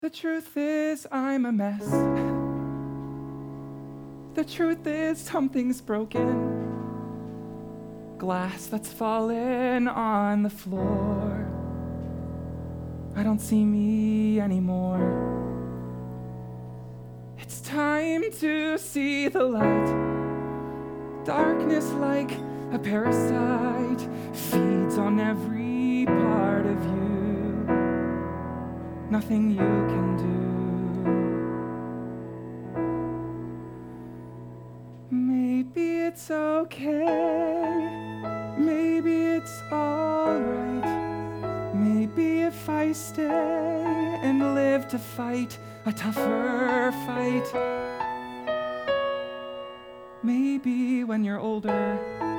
The truth is, I'm a mess. The truth is, something's broken. Glass that's fallen on the floor. I don't see me anymore. It's time to see the light. Darkness, like a parasite, feeds on every part of you. Nothing you can do. Maybe it's okay. Maybe it's alright. Maybe if I stay and live to fight a tougher fight. Maybe when you're older,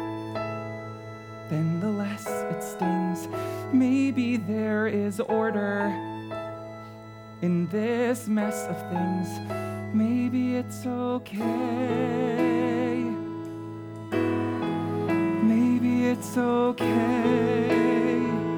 then the less it stings. Maybe there is order in this mess of things. Maybe it's okay. Maybe it's okay.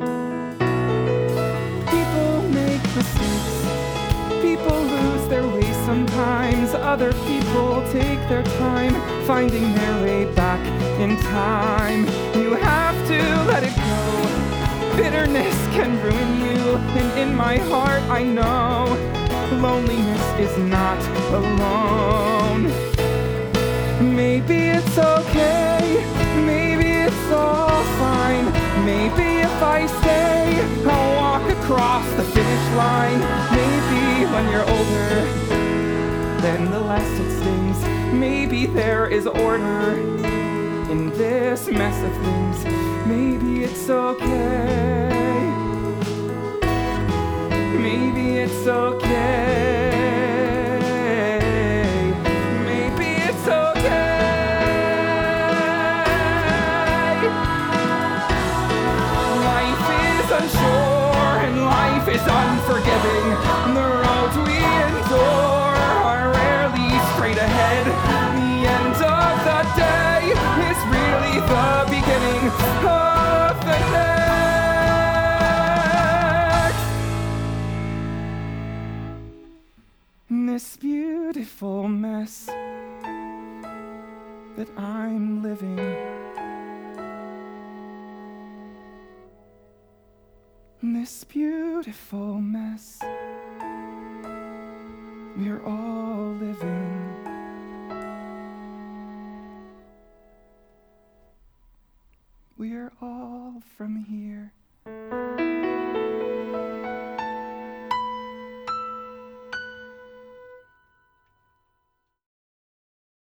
People make mistakes. People lose their way sometimes. Other people take their time finding their way back in time. You have to let it go. Bitterness can ruin you, and in my heart I know loneliness is not alone. Maybe it's okay, maybe it's all fine. Maybe if I stay, I'll walk across the finish line. Maybe when you're older, then the less it stings. Maybe there is order in this mess of things. Maybe it's okay. Maybe it's okay. Maybe it's okay. Life is unsure and life is unforgiving. The roads we endure are rarely straight ahead. The end of the day is really the beginning of the next. This beautiful mess that I'm living. This beautiful mess we're all living.